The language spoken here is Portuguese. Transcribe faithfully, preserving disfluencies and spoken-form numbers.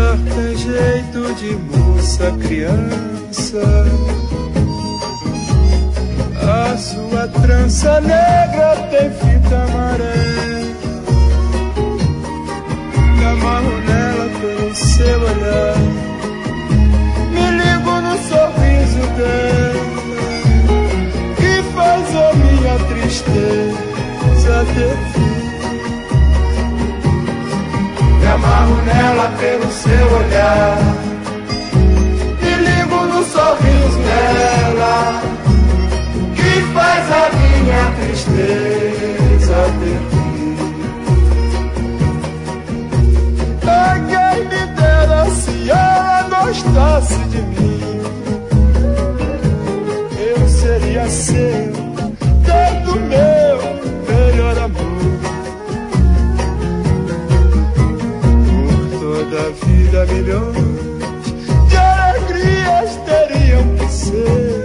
mulher tem jeito de moça criança. A sua trança negra tem fita amarela. Me amarro nela pelo seu olhar, me ligo no sorriso dela, que faz a minha tristeza ter fim. Me amarro nela pelo seu olhar, me ligo no sorriso dela, que faz a minha tristeza ter fim. A quem me dera se ela gostasse de mim, eu seria seu, tanto meu melhor amor. Por toda a vida milhões de alegrias teriam que ser.